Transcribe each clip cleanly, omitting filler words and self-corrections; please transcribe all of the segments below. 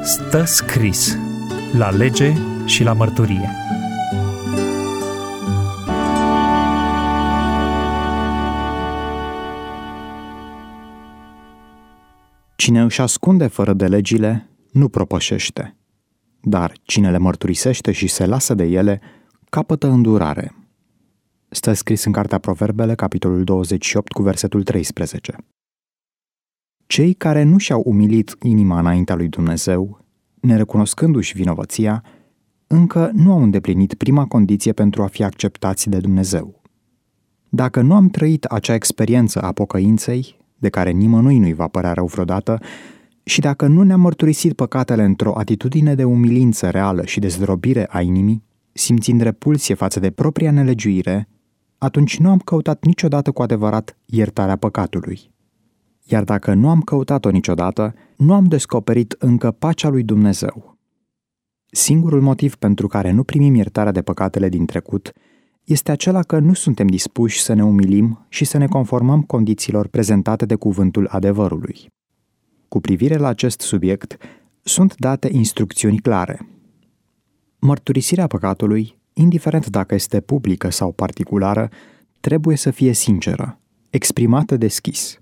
Stă scris la lege și la mărturie. Cine își ascunde fără de legile, nu propășește, dar cine le mărturisește și se lasă de ele, capătă îndurare. Stă scris în Cartea Proverbele, capitolul 28, cu versetul 13. Cei care nu și-au umilit inima înaintea lui Dumnezeu, nerecunoscându-și vinovăția, încă nu au îndeplinit prima condiție pentru a fi acceptați de Dumnezeu. Dacă nu am trăit acea experiență a pocăinței, de care nimănui nu-i va părea rău vreodată, și dacă nu ne-am mărturisit păcatele într-o atitudine de umilință reală și de zdrobire a inimii, simțind repulsie față de propria nelegiuire, atunci nu am căutat niciodată cu adevărat iertarea păcatului. Iar dacă nu am căutat-o niciodată, nu am descoperit încă pacea lui Dumnezeu. Singurul motiv pentru care nu primim iertarea de păcatele din trecut este acela că nu suntem dispuși să ne umilim și să ne conformăm condițiilor prezentate de cuvântul adevărului. Cu privire la acest subiect, sunt date instrucțiuni clare. Mărturisirea păcatului, indiferent dacă este publică sau particulară, trebuie să fie sinceră, exprimată deschis.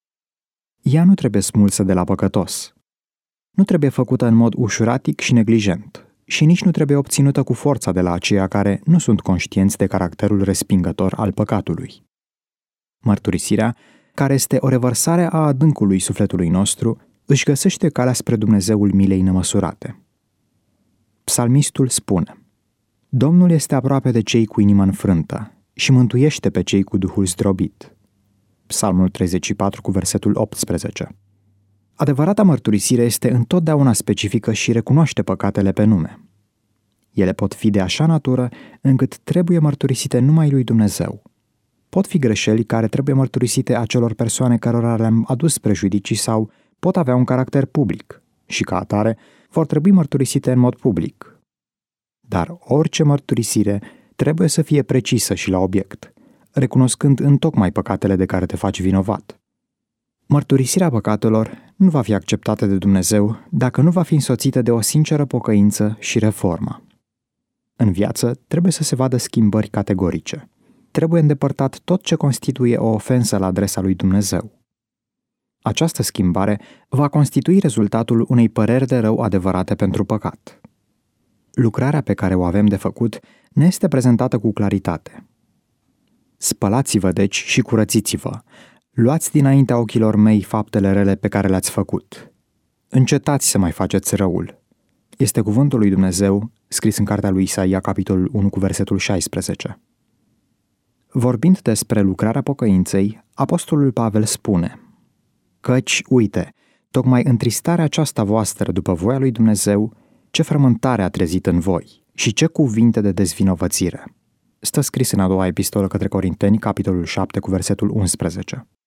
Ea nu trebuie smulsă de la păcătos. Nu trebuie făcută în mod ușuratic și neglijent și nici nu trebuie obținută cu forța de la aceia care nu sunt conștienți de caracterul respingător al păcatului. Mărturisirea, care este o revărsare a adâncului sufletului nostru, își găsește calea spre Dumnezeul milei nemăsurate. Psalmistul spune: Domnul este aproape de cei cu inima înfrântă și mântuiește pe cei cu duhul zdrobit. Psalmul 34 cu versetul 18. Adevărata mărturisire este întotdeauna specifică și recunoaște păcatele pe nume. Ele pot fi de așa natură încât trebuie mărturisite numai lui Dumnezeu. Pot fi greșeli care trebuie mărturisite acelor persoane cărora le-am adus prejudicii sau pot avea un caracter public și, ca atare, vor trebui mărturisite în mod public. Dar orice mărturisire trebuie să fie precisă și la obiect, recunoscând întocmai păcatele de care te faci vinovat. Mărturisirea păcatelor nu va fi acceptată de Dumnezeu dacă nu va fi însoțită de o sinceră pocăință și reformă. În viață trebuie să se vadă schimbări categorice. Trebuie îndepărtat tot ce constituie o ofensă la adresa lui Dumnezeu. Această schimbare va constitui rezultatul unei păreri de rău adevărate pentru păcat. Lucrarea pe care o avem de făcut ne este prezentată cu claritate. Spălați-vă deci și curățiți-vă. Luați dinaintea ochilor mei faptele rele pe care le-ați făcut. Încetați să mai faceți răul. Este cuvântul lui Dumnezeu, scris în cartea lui Isaia, capitolul 1, cu versetul 16. Vorbind despre lucrarea pocăinței, apostolul Pavel spune: Căci, uite, tocmai întristarea aceasta voastră după voia lui Dumnezeu, ce frământare a trezit în voi și ce cuvinte de dezvinovățire. Stă scris în a doua epistolă către Corinteni, capitolul 7, cu versetul 11.